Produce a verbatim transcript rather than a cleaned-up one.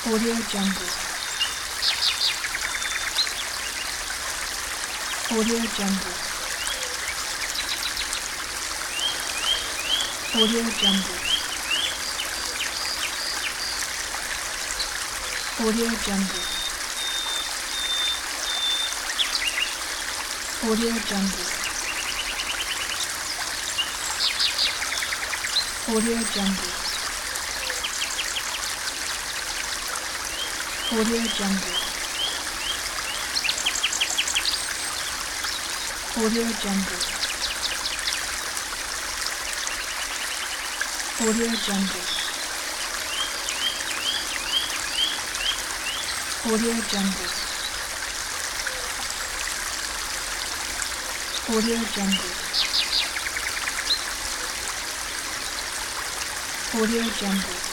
Audio Jungle. Audio Jungle. Audio Jungle. Audio Jungle. Audio Jungle. Audio Jungle. Audio Jungle. Audio Jungle. Audio Jungle. Audio Jungle. Audio Jungle. Audio Jungle.